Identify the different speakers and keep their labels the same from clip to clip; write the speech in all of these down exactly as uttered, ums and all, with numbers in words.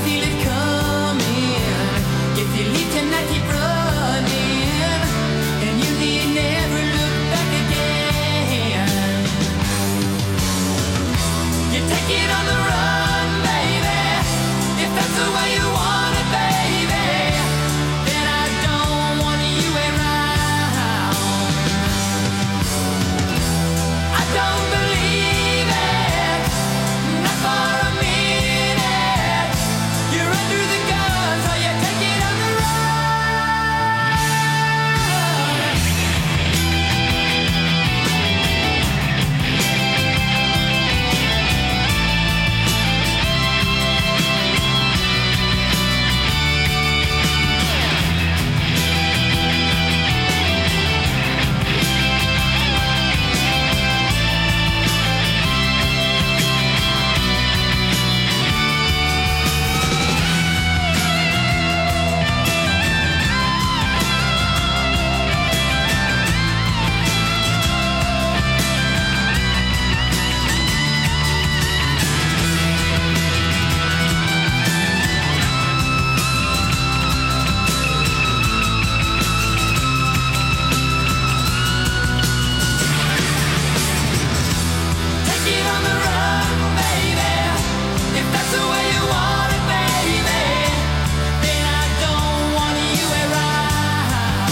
Speaker 1: feel it coming. If you leave tonight, keep running, and you need never look back again. You take it on the run, baby, if that's the way you want it, baby. Then I don't want you around. I don't believe it, not for a minute. You're under the gun, so you take it on the run. Take it on the run, baby, if that's the way you want it, baby. Then I don't want you around.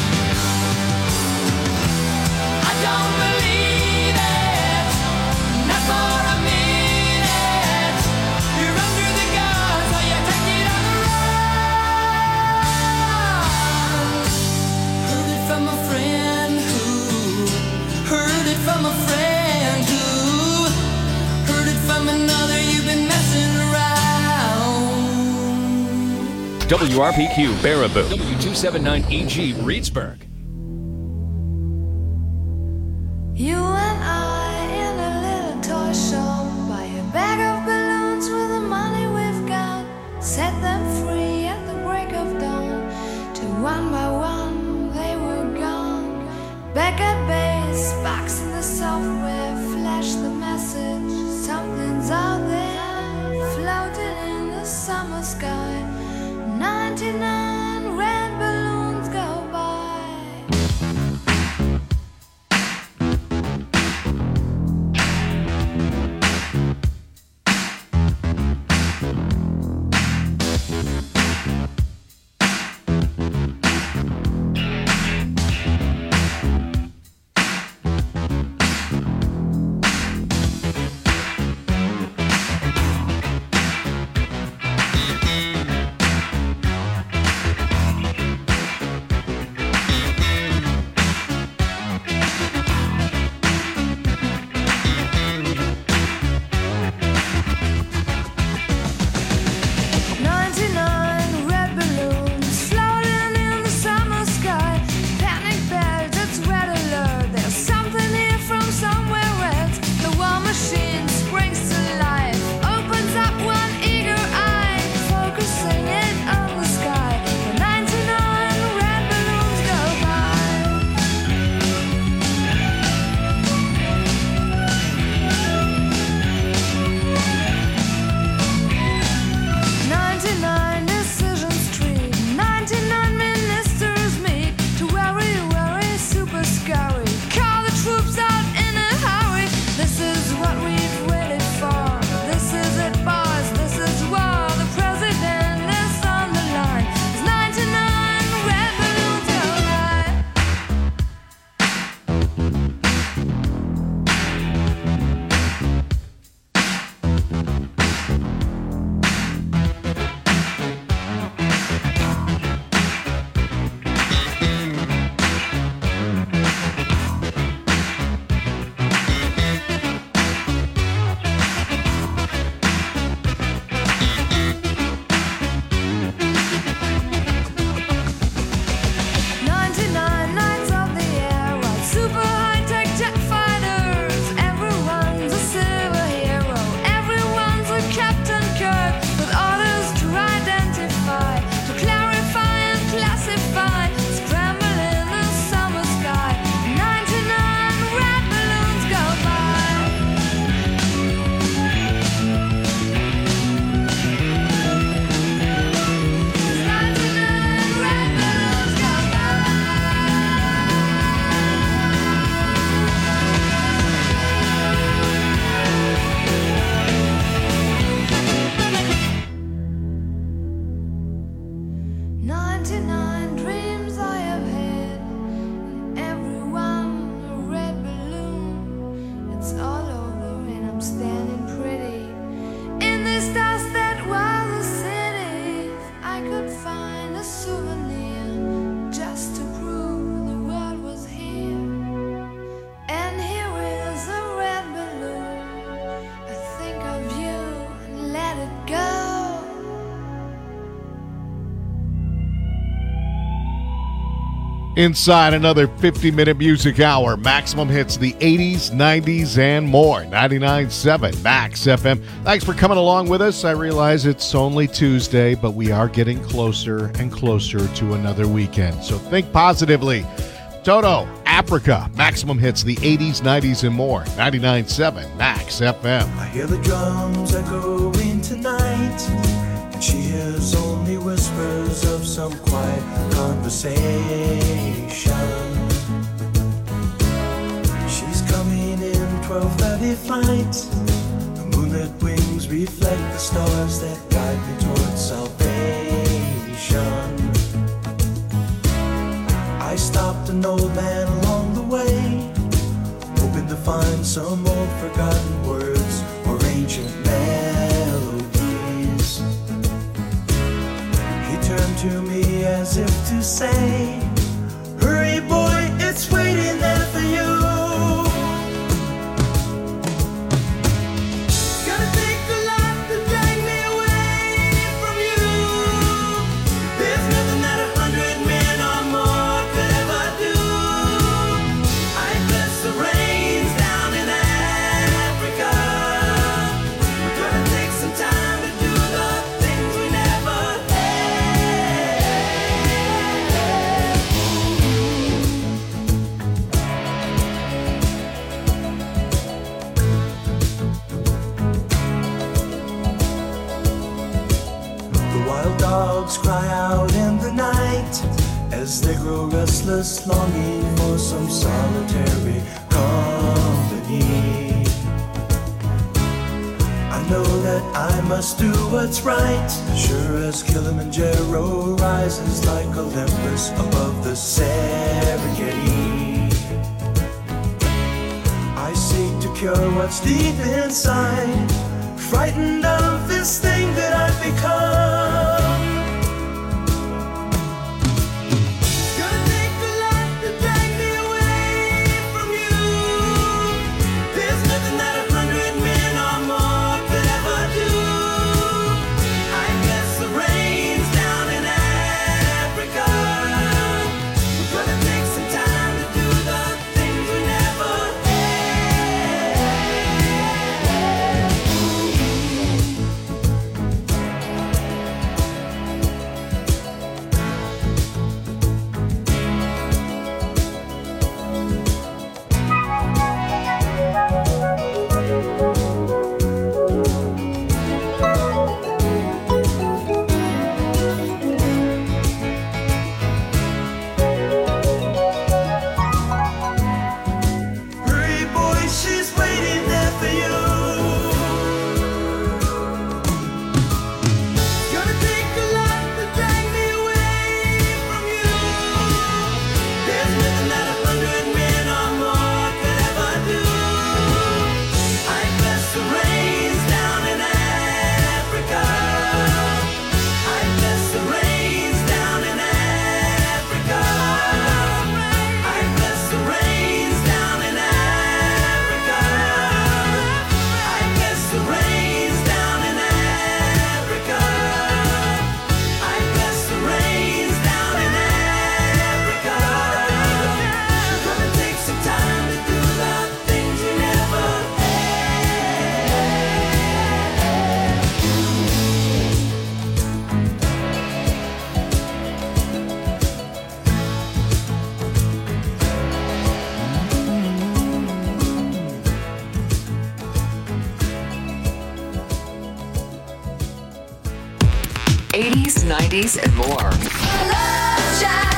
Speaker 1: I don't believe it, not for a minute. You're under the gun, so you take it on the run. Heard it from a friend who heard it from a friend who heard it from another. You've been messing around.
Speaker 2: W R P Q Baraboo, W two seventy-nine E G Reedsburg.
Speaker 3: You and I in a little toy shop, buy a bag of balloons with the money we've got, set them free at the break of dawn. Till one by one they were gone. Back at base, box in the software, flash the message. Something's out there, floating in the summer sky. ninety-nine red balloons go by. standing pretty in this dust that was a city. If I could find a souvenir just to prove the world was here. And here is a red balloon. I think of you and let it go.
Speaker 4: Inside another fifty-minute music hour, Maximum hits the eighties, nineties, and more. ninety-nine point seven Max F M. Thanks for coming along with us. I realize it's only Tuesday, but we are getting closer and closer to another weekend. So think positively. Toto, Africa. Maximum hits the eighties, nineties, and more. ninety-nine point seven Max F M.
Speaker 5: I hear the drums echoing tonight, and she hears only whispers of some quiet conversation. She's coming in twelve thirty flight. The moonlit wings reflect the stars that guide me towards salvation. I stopped an old man along the way, hoping to find some old forgotten words or ancient melodies. He turned to me as if to say, hurry boy, it's waiting there for you. Gonna take a lot to drag me away from you. There's nothing that a hundred men or more could ever do. I bless the rains down in Africa. We're gonna take some time to do the things we never dogs cry out in the night as they grow restless, longing for some solitary company. I know that I must do what's right, sure as Kilimanjaro rises like Olympus above the Serengeti. I seek to cure what's deep inside, frightened of this thing that I've become.
Speaker 6: eighties, nineties, and more.
Speaker 3: Love Shack.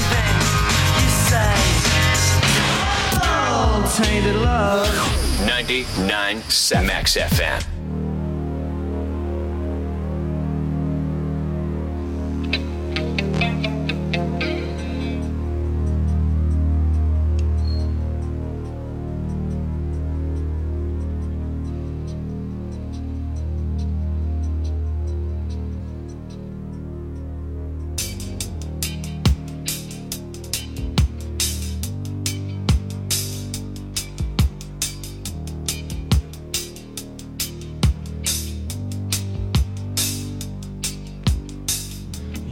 Speaker 5: Tainted love.
Speaker 2: ninety-nine point seven Max F M.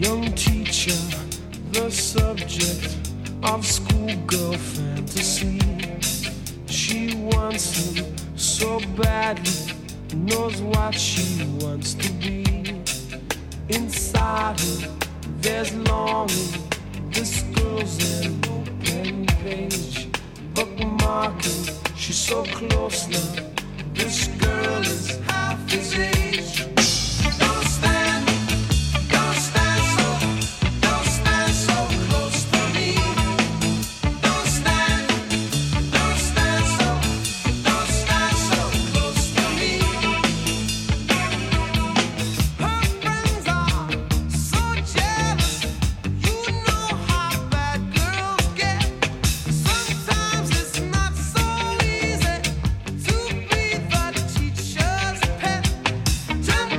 Speaker 5: young teacher, the subject of schoolgirl fantasy. She wants him so badly, knows what she wants to be. Inside her, there's longing. This girl's an open page, bookmarking. She's so close now. This girl is half his age. Don't stand, don't stand so, don't stand so close to me. Don't stand, don't stand so, don't stand so close to me. Her friends are so jealous. You know how bad girls get. Sometimes it's not so easy to be the teacher's pet. Turn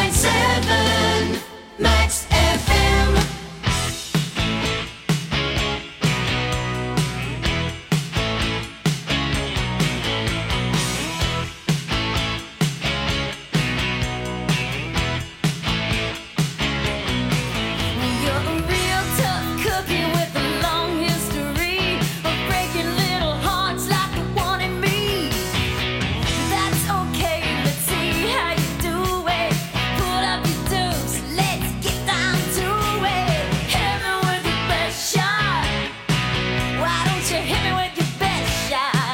Speaker 1: point seven Max F M.
Speaker 3: You're a real tough cookie with a long history of breaking little hearts like the one in me. That's okay, let's see how you do it. Pull up your dukes, let's get down to it. Hit me with your best shot. Why don't you hit me with your best shot?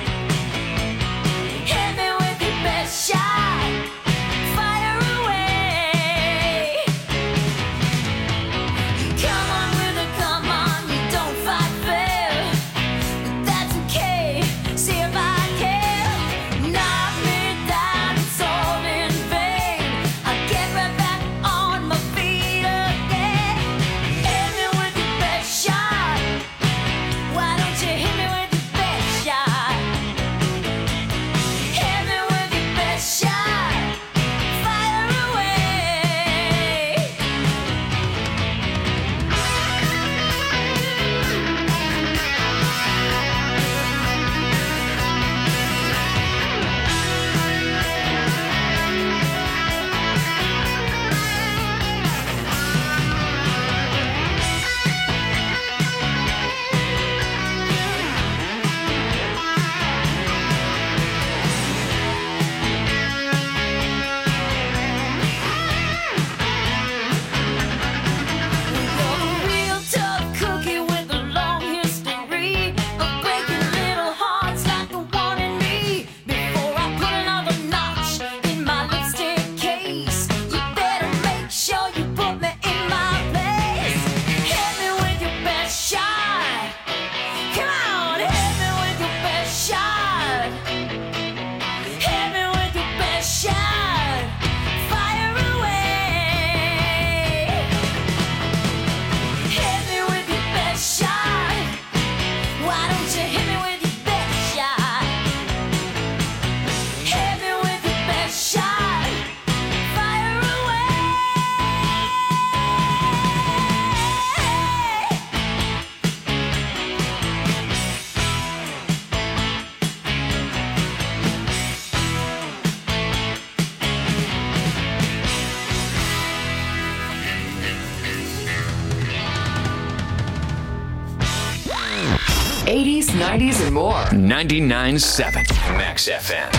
Speaker 3: Hit me with your best shot. Fire away. Come on with it, come on, you don't fight fair. But that's okay, see if I can. Knock me down, it's all in vain. I'll get right back on my feet again. Hit me with your best shot. Why don't you hit me with your best shot? Hit me with your best shot. Fire away. You're a real tough cookie with a long history of breaking little hearts like the one in me. Before I put another notch in my lipstick case, you better make sure you put me in my place. Hit me with your best shot. Come on, hit me with your best shot. Hit me with your best shot. Fire away. Hit me with your best shot. Why don't you hit me with your best shot? Hit me with your best shot. Fire away.
Speaker 6: eighties, nineties, and more.
Speaker 2: ninety-nine point seven Max F M.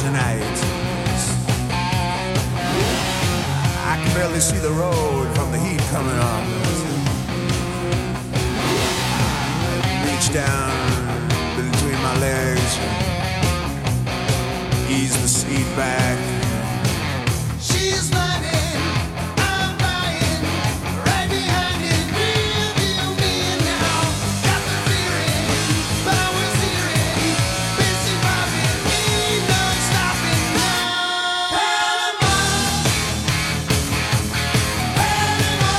Speaker 6: the night. I can barely see the road from the heat coming on. Reach down between my legs, ease the seat back. She's running, I'm lying, right behind it, real deal me now. Got the feeling, powers hearing, busy bobbing, ain't no stopping now. Panama, Panama,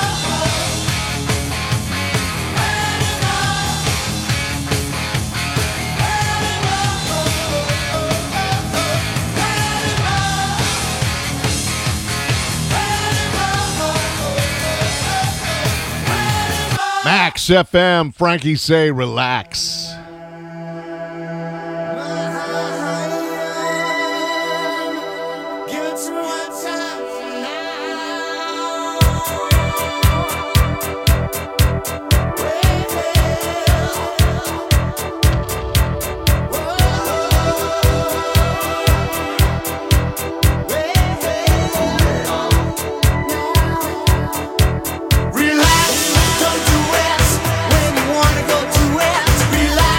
Speaker 4: Max F M, Frankie say relax.
Speaker 5: Give it to me one time
Speaker 6: Relax, don't do it when you wanna go to it. Relax.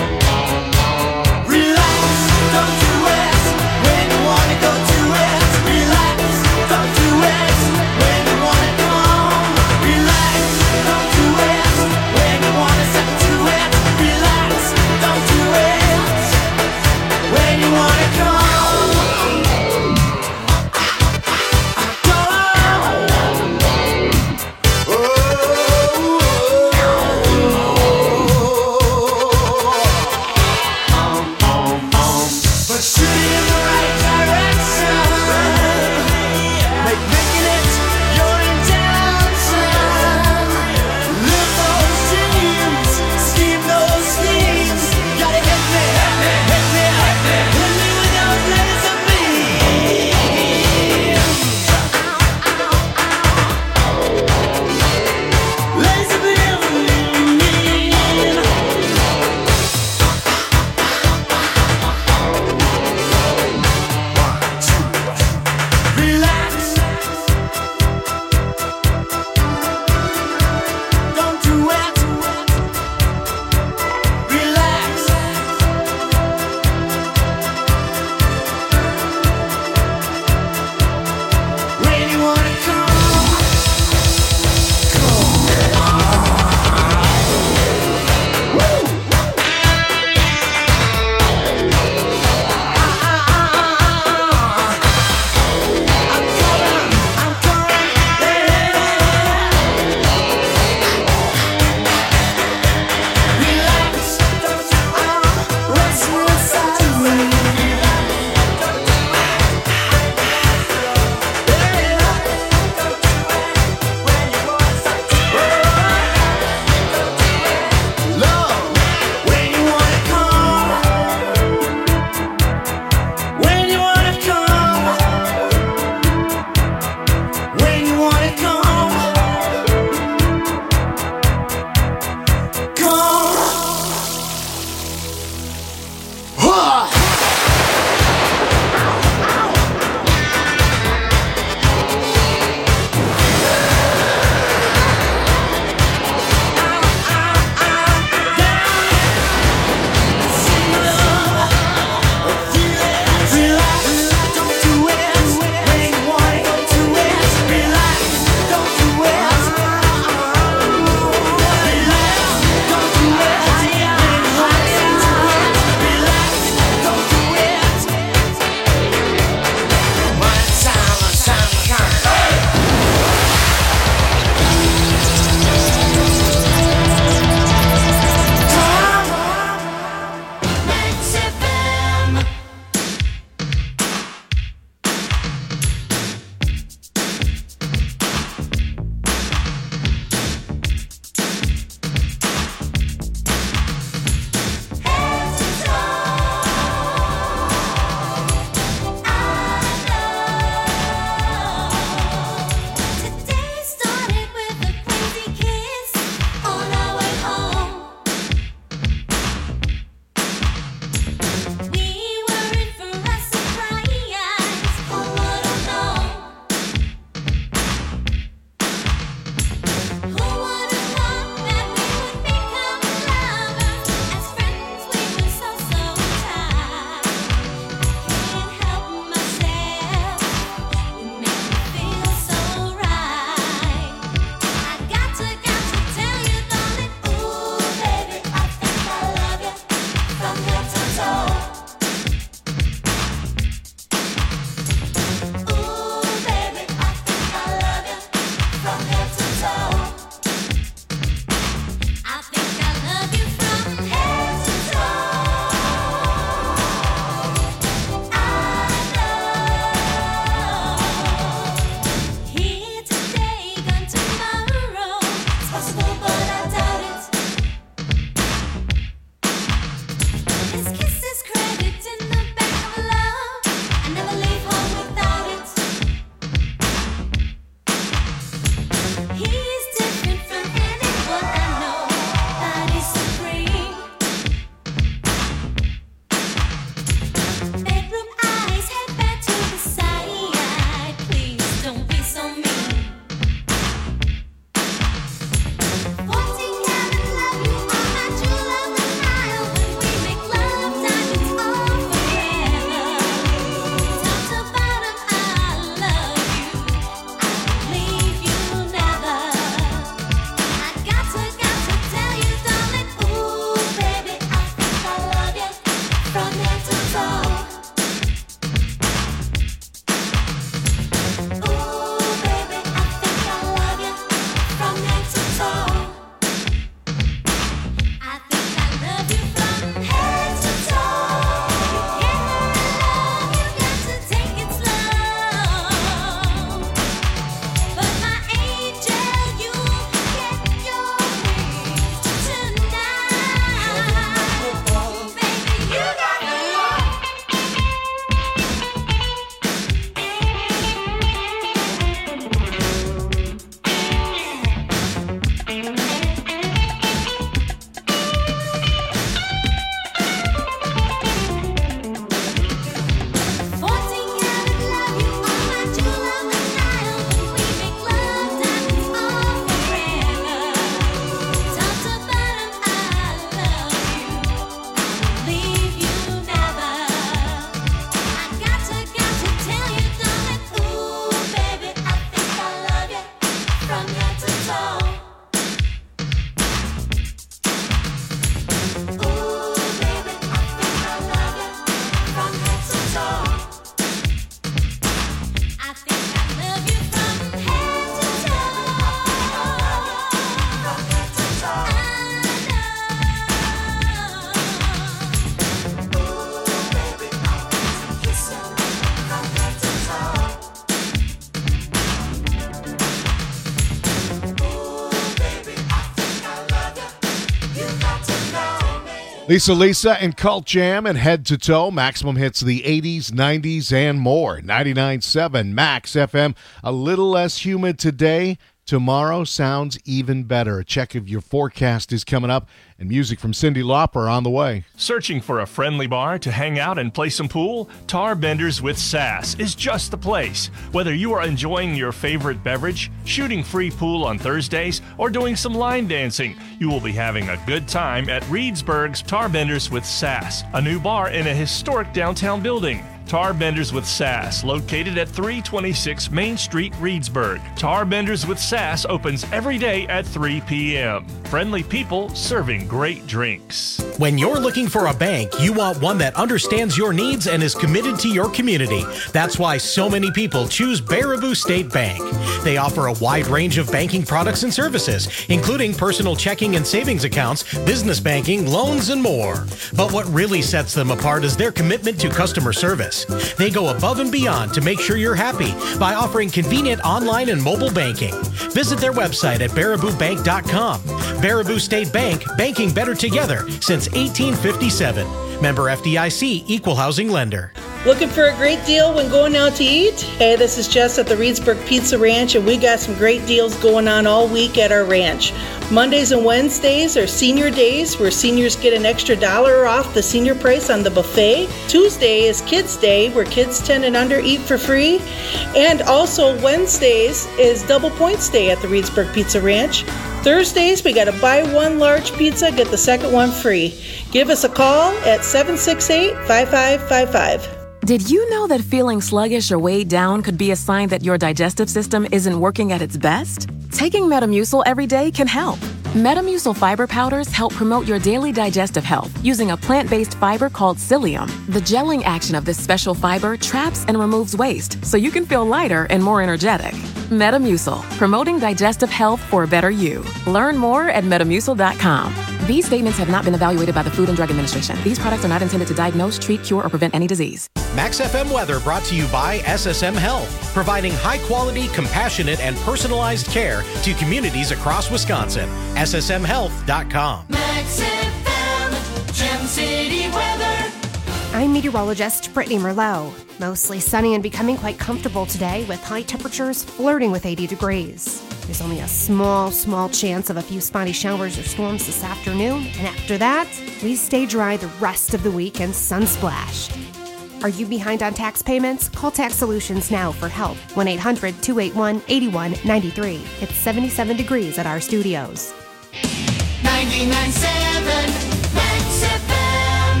Speaker 4: Lisa Lisa and Cult Jam and Head to Toe. Maximum hits the eighties, nineties, and more. ninety-nine point seven Max F M. A little less humid today. Tomorrow sounds even better. A check of your forecast is coming up, and music from Cyndi Lauper on the way.
Speaker 7: Searching for a friendly bar to hang out and play some pool? Tar Benders with Sass is just the place. Whether you are enjoying your favorite beverage, shooting free pool on Thursdays, or doing some line dancing, you will be having a good time at Reedsburg's Tar Benders with Sass, a new bar in a historic downtown building. Tar Benders with Sass, located at three twenty-six Main Street, Reedsburg. Tar Benders with Sass opens every day at three p.m. Friendly people serving great drinks.
Speaker 8: When you're looking for a bank, you want one that understands your needs and is committed to your community. That's why so many people choose Baraboo State Bank. They offer a wide range of banking products and services, including personal checking and savings accounts, business banking, loans, and more. But what really sets them apart is their commitment to customer service. They go above and beyond to make sure you're happy by offering convenient online and mobile banking. Visit their website at baraboo bank dot com. Baraboo State Bank, banking better together since eighteen fifty-seven. Member F D I C, Equal Housing Lender.
Speaker 9: Looking for a great deal when going out to eat? Hey, this is Jess at the Reedsburg Pizza Ranch, and we got some great deals going on all week at our ranch. Mondays and Wednesdays are senior days, where seniors get an extra dollar off the senior price on the buffet. Tuesday is Kids Day, where kids ten and under eat for free. And also Wednesdays is Double Points Day at the Reedsburg Pizza Ranch. Thursdays, we got a buy one large pizza, get the second one free. Give us a call at seven six eight, five five five five.
Speaker 10: Did you know that feeling sluggish or weighed down could be a sign that your digestive system isn't working at its best? Taking Metamucil every day can help. Metamucil fiber powders help promote your daily digestive health using a plant-based fiber called psyllium. The gelling action of this special fiber traps and removes waste so you can feel lighter and more energetic. Metamucil, promoting digestive health for a better you. Learn more at metamucil dot com. These statements have not been evaluated by the Food and Drug Administration. These products are not intended to diagnose, treat, cure, or prevent any disease.
Speaker 8: Max F M weather brought to you by S S M Health, providing high-quality, compassionate, and personalized care to communities across Wisconsin. S S M health dot com.
Speaker 1: Max F M, Gem City weather.
Speaker 11: I'm meteorologist Brittany Merlot. Mostly sunny and becoming quite comfortable today, with high temperatures flirting with eighty degrees. There's only a small, small chance of a few spotty showers or storms this afternoon, and after that, we stay dry the rest of the week and sun-splashed. Are you behind on tax payments? Call Tax Solutions now for help. one eight hundred, two eight one, eight one nine three. It's seventy-seven degrees at our studios.
Speaker 1: ninety-nine point seven Max F M.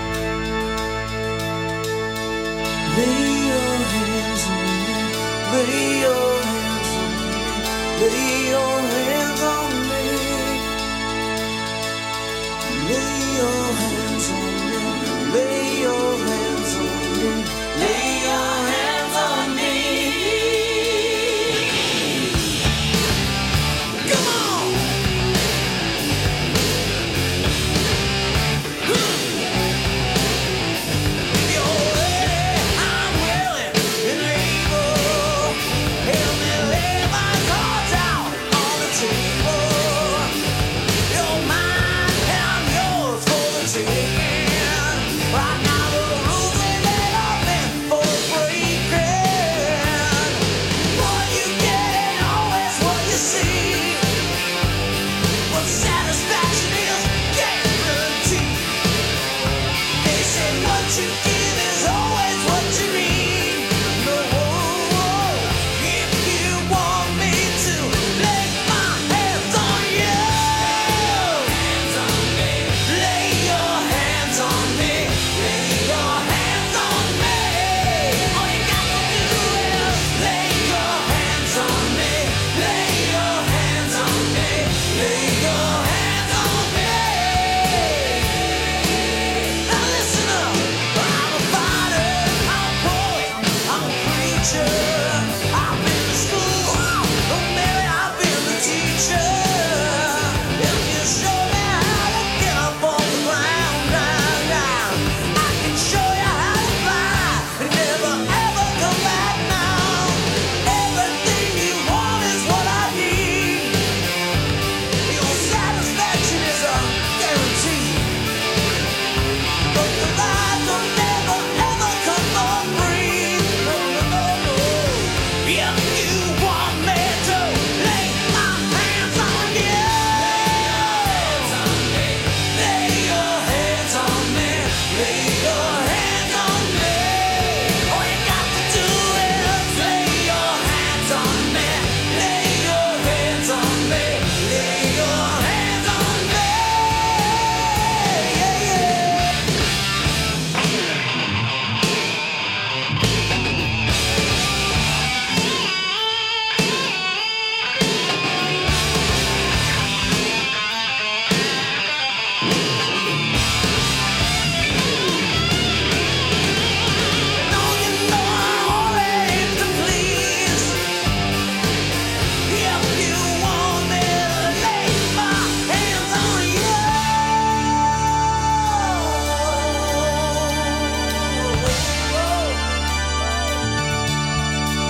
Speaker 5: Lay your hands on me, lay your hands on me, lay your hands on me. Lay your hands on me, lay your hands on me, lay your hands on me. Come on! If you're ready, I'm willing and able. Help me lay my cards out on the table. You're mine and I'm yours for the taking. Right now the rules they let open for the breaking. What you get ain't always what you see. But satisfaction is guaranteed. They say what you give is always what you need. No, if you want me to lay my hands on you, hands on me, lay your hands on me, lay your hands on me. All you got to do is lay your hands on me, lay your hands on me, lay your hands on me. Now listen up, I'm a fighter, I'm a poet, I'm a preacher. I've been to school, oh Mary, I've been the teacher. If you show me how to get up on the ground, ground, ground, I can show you how to fly and never ever come back now. Everything you want is what I need. Your satisfaction is a guarantee.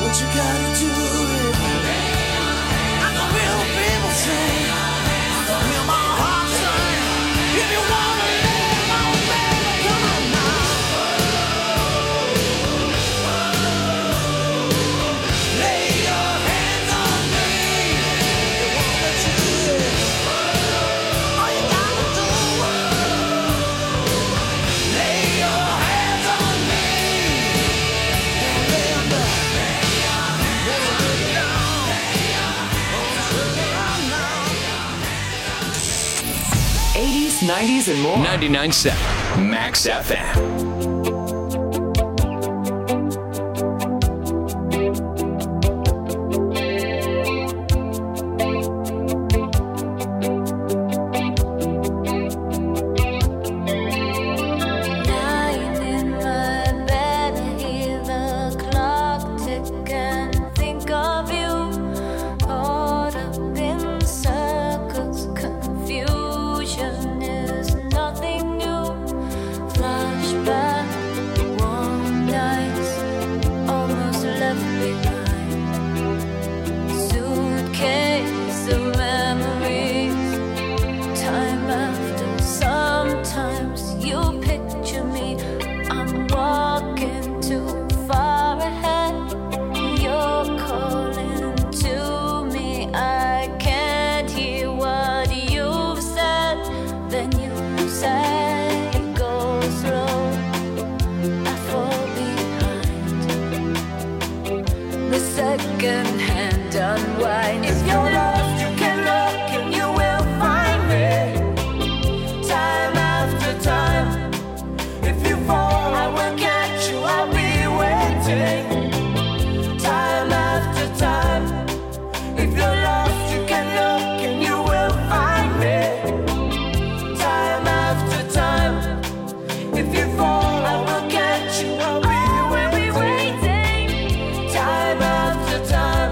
Speaker 5: but you gotta do it. And the real people say, hear my heart say, if you wanna live, oh baby, come on now. Lay your hands on me. You wanna do it. All you gotta do is lay your hands on me. Don't lay 'em down. Lay 'em down. Don't lay 'em down.
Speaker 2: eighties, nineties, and more. ninety-nine point seven Max F M.
Speaker 3: Lying in my bed, hear the clock tick and think of you. Caught up in circles, confusion is nothing new. Flashback, warm nights, almost left behind. Suitcase of memories, time after. Sometimes you picture me, I'm walking too far ahead. You're calling to me, I can't hear what you've said. Then you say, go slow, I fall behind. The second hand unwind. If you're lost, you can look and you will find me. Time after time. If you fall, I will catch you, I'll be waiting. Time after time. If you're lost, you can look and you will find me. Time after time. If you fall, I will catch you, I'll be waiting. Time after time.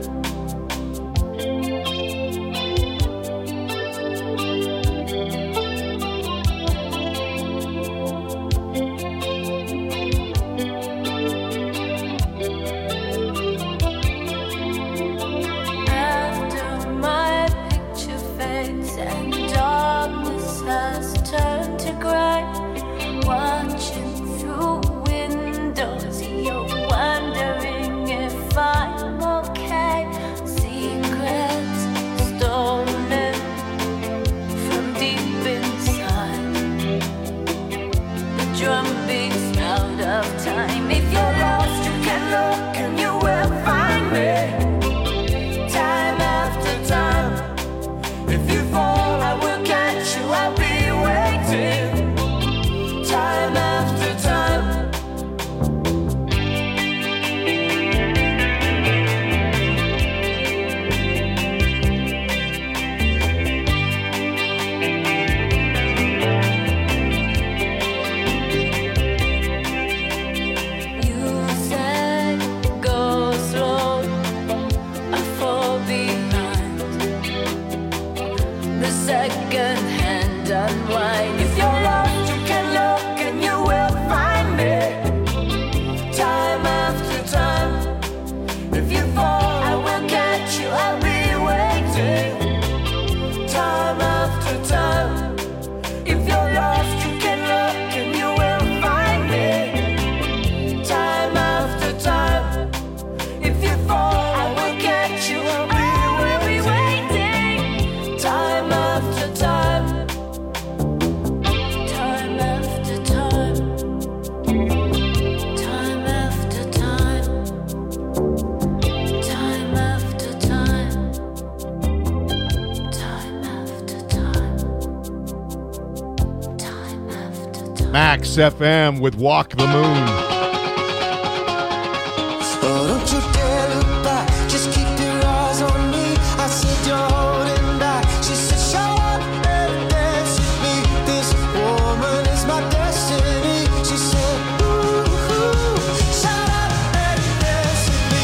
Speaker 3: After my picture fades and darkness has turned to gray, watching through windows, you're wondering if I'm okay. Secrets stolen from deep inside. The drum beats out of time. If you're lost, you can look and you will find me. Time after time. If you fall, I will catch you, I'll be waiting. Time after time. You said go slow, I fall behind. The second hand unwind. If you're lost, you can look and you will find me. Time after time. If you fall, I will catch you, I'll be waiting. Time after time. If you're lost, you can look and you will find me. Time after time. If you fall, I will catch you, I'll be waiting. Time after time. Time after time. Time after time. Time after time. Time after time. Time after time.
Speaker 4: Max F M with Walk the Moon.
Speaker 5: Oh, don't you dare look back, just keep your eyes on me. I said you're holding back. She said, show up and dance with me. This woman is my destiny. She said, ooh, ooh, shut up and dance with me.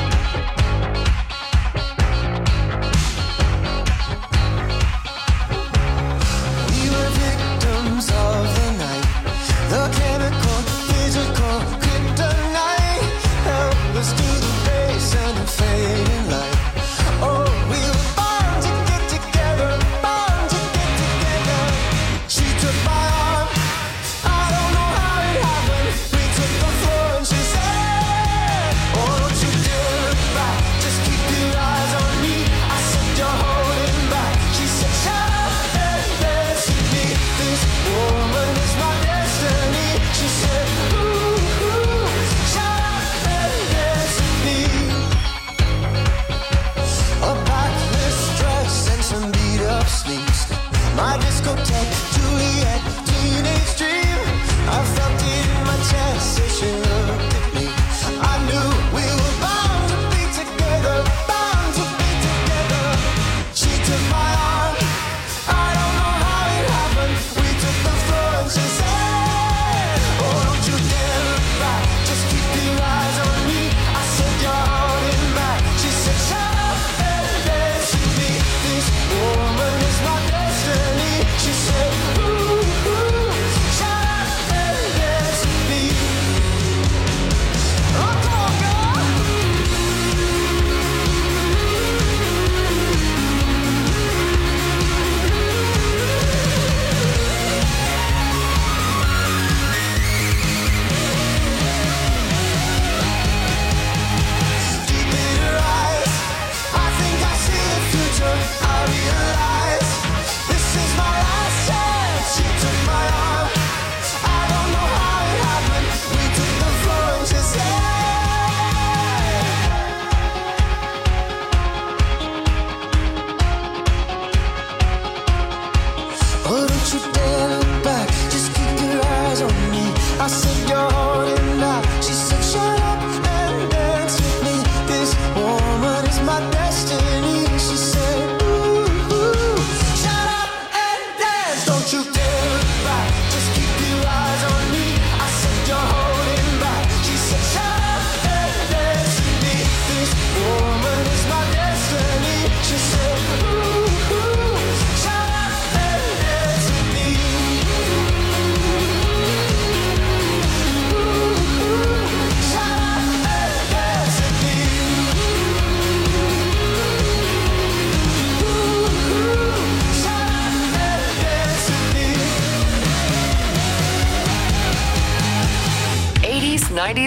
Speaker 5: We were victims of the night. The chemical, physical, kryptonite. Helpless to the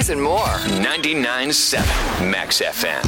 Speaker 12: eighties and more.
Speaker 2: ninety-nine point seven Max F M.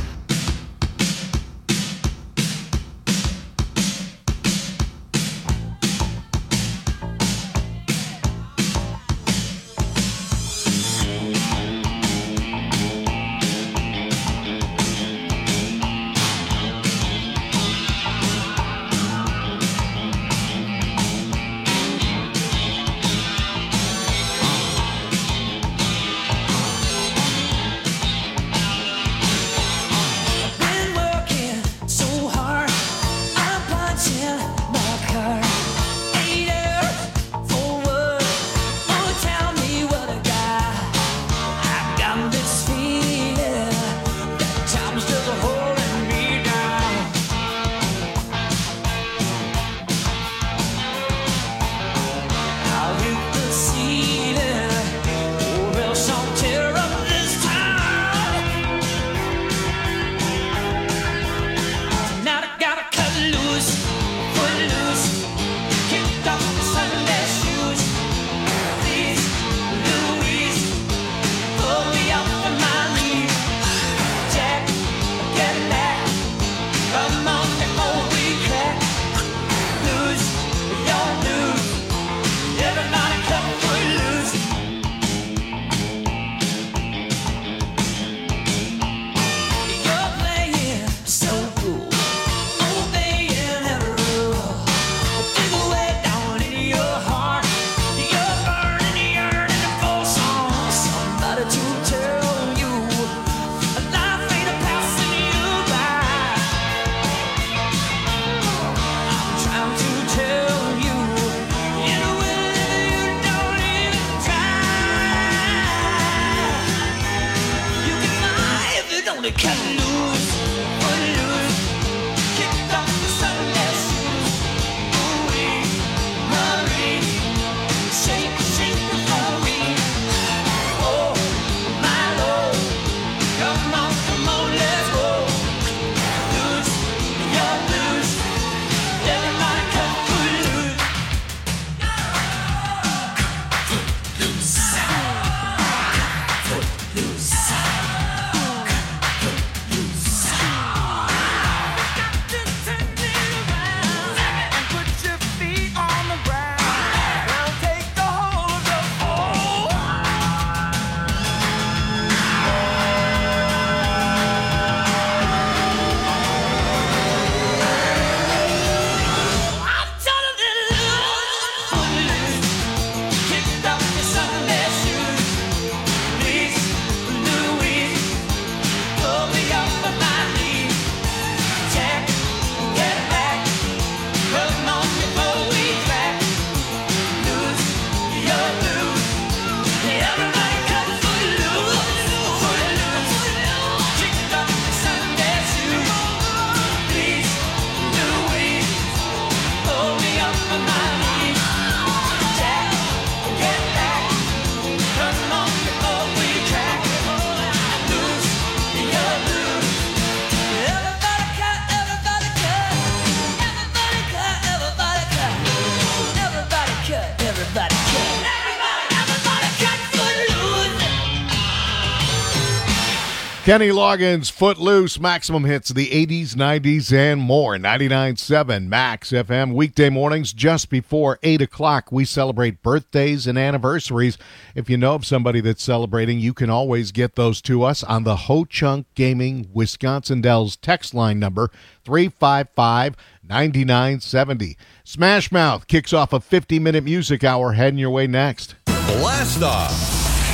Speaker 4: Kenny Loggins, Footloose, Maximum Hits of the eighties, nineties, and more. ninety-nine point seven Max F M. Weekday mornings just before eight o'clock. We celebrate birthdays and anniversaries. If you know of somebody that's celebrating, you can always get those to us on the Ho Chunk Gaming Wisconsin Dells text line number three five five, nine nine seven zero. Smash Mouth kicks off a fifty-minute music hour heading your way next.
Speaker 13: Blast Off.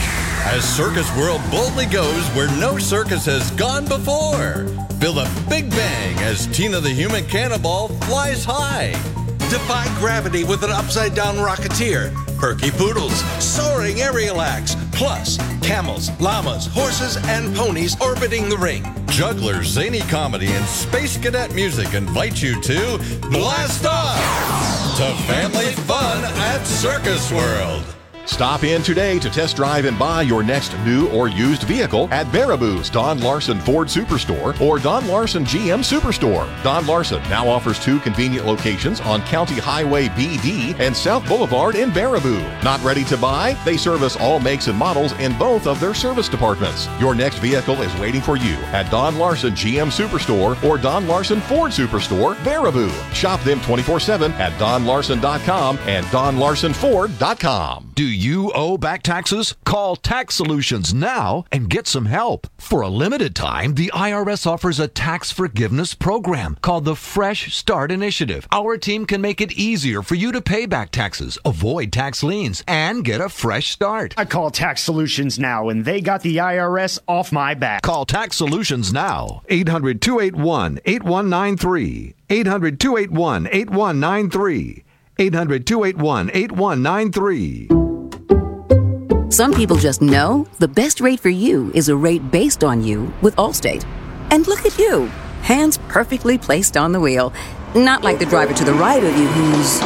Speaker 13: As Circus World boldly goes where no circus has gone before. Feel the big bang as Tina the Human Cannonball flies high.
Speaker 14: Defy gravity with an upside-down rocketeer. Perky poodles, soaring aerial acts, plus camels, llamas, horses, and ponies orbiting the ring.
Speaker 13: Jugglers, zany comedy, and space cadet music invite you to Blast Off! To family fun at Circus World.
Speaker 12: Stop in today to test drive and buy your next new or used vehicle at Baraboo's Don Larson Ford Superstore or Don Larson G M Superstore. Don Larson now offers two convenient locations on County Highway B D and South Boulevard in Baraboo. Not ready to buy? They service all makes and models in both of their service departments. Your next vehicle is waiting for you at Don Larson G M Superstore or Don Larson Ford Superstore, Baraboo. Shop them twenty-four seven at don larson dot com and don larson ford dot com.
Speaker 15: Do you owe back taxes? Call Tax Solutions now and get some help. For a limited time, the I R S offers a tax forgiveness program called the Fresh Start Initiative. Our team can make it easier for you to pay back taxes, avoid tax liens, and get a fresh start.
Speaker 16: I call Tax Solutions now, and they got the I R S off my back.
Speaker 15: Call Tax Solutions now. eight hundred, two eight one, eight one nine three. eight hundred, two eight one, eight one nine three. eight hundred, two eight one, eight one nine three.
Speaker 17: Some people just know the best rate for you is a rate based on you with Allstate. And look at you, hands perfectly placed on the wheel. Not like the driver to the right of you who's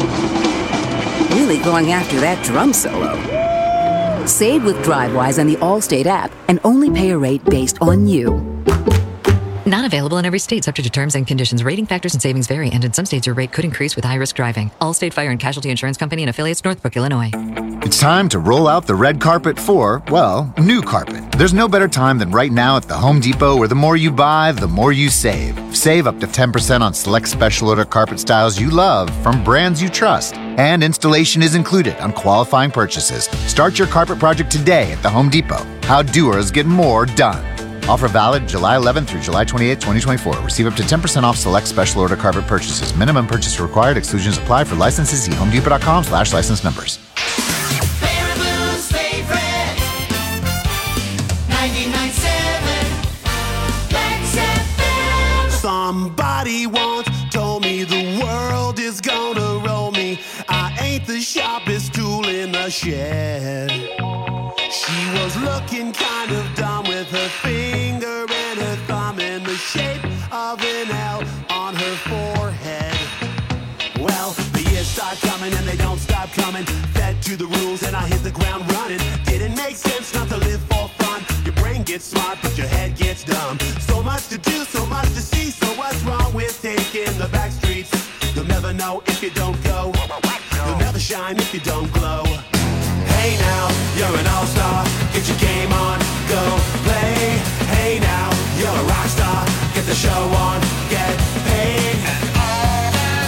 Speaker 17: really going after that drum solo. Save with DriveWise and the Allstate app and only pay a rate based on you.
Speaker 18: Not available in every state, subject to terms and conditions. Rating factors and savings vary, and in some states your rate could increase with high-risk driving. Allstate Fire and Casualty Insurance Company and affiliates, Northbrook, Illinois.
Speaker 19: It's time to roll out the red carpet for, well, new carpet. There's no better time than right now at the Home Depot, where the more you buy, the more you save. Save up to ten percent on select special order carpet styles you love from brands you trust. And installation is included on qualifying purchases. Start your carpet project today at the Home Depot. How doers get more done. Offer valid July eleventh through July twenty-eighth, twenty twenty-four. Receive up to ten percent off select special order carpet purchases. Minimum purchase required. Exclusions apply. For licenses, see homedepot.com slash license numbers.
Speaker 5: Baraboo's favorite, ninety-nine point seven, Lex F M.
Speaker 6: Somebody once told me the world is gonna roll me. I ain't the sharpest tool in the shed. She was looking kind of dumb with her finger and her thumb in the shape of an L on her forehead. Well, the years start coming and they don't stop coming. Fed to the rules and I hit the ground running. Didn't make sense not to live for fun. Your brain gets smart but your head gets dumb. So much to do, so much to see. So what's wrong with taking the back streets? You'll never know if you don't go. You'll never shine if you don't glow. Hey now, you're an all-star, get your game on, go play. Hey now, you're a rock star, get the show on, get paid. And all that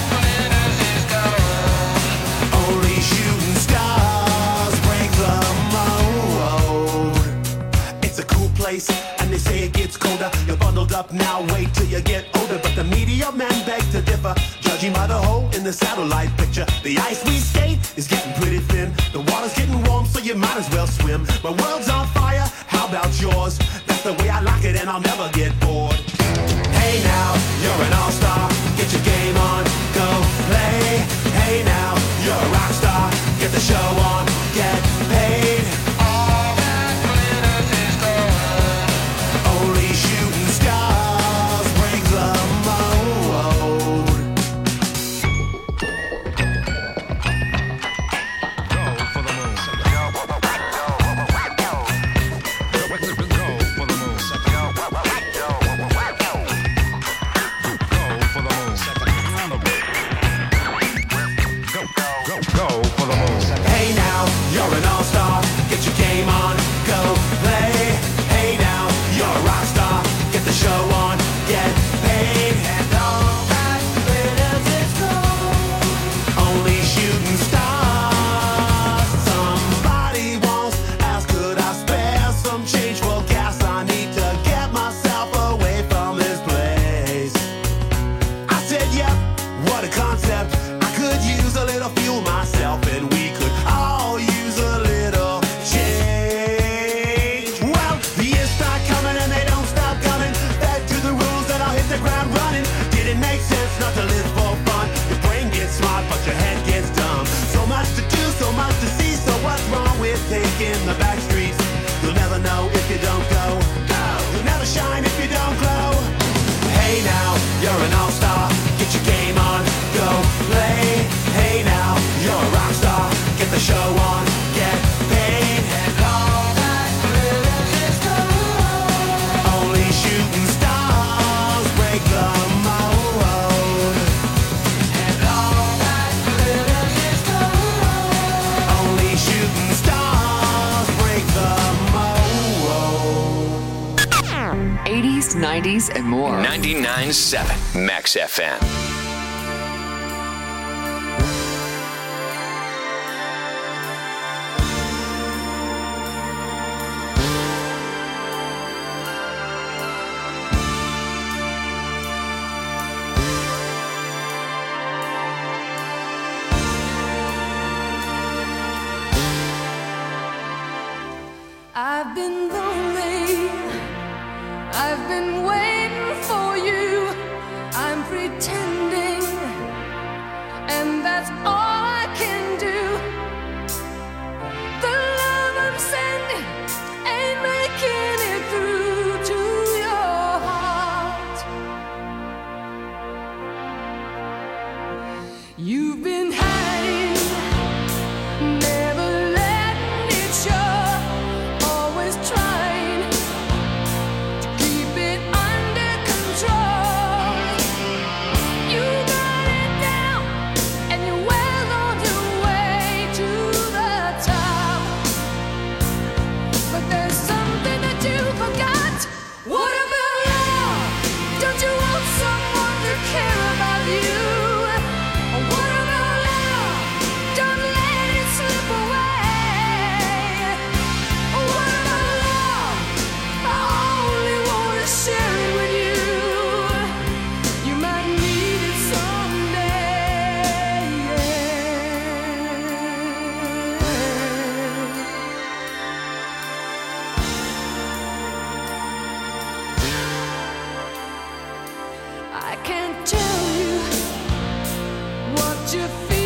Speaker 6: glitters is gold. Only shooting stars break the mold. It's a cool place, and they say it gets colder. You're bundled up now, wait till you get older. But the media men beg to differ, judging by the hole in the satellite picture. The ice we skate is getting pretty thin. The water's getting warm, so you might as well swim. My world's on fire, how about yours? That's the way I like it, and I'll never get bored. Hey now, you're an all-star, get your game on, go play. Hey now, you're a rock star, get the show on, get paid. All that glitters is gold. Only shooting stars break the mold. Hey now, you're an all-star, get your game on, go play. Hey now, you're a rock star,
Speaker 20: eighties, nineties, and more.
Speaker 2: ninety-nine point seven Max F M.
Speaker 3: I've been lonely. I've been waiting for you. I'm pretending, and that's all I can do. The love I'm sending ain't making it through to your heart. You've been hiding, never letting it show. Always trying to keep it under control. You got it down, and you're well on your way to the top. But there's something that you forgot. What about love? Don't you want someone to care about you? What about love? Don't let it slip away. What about love? I only want to share it with you. You might need it someday. I can't tell you what you feel.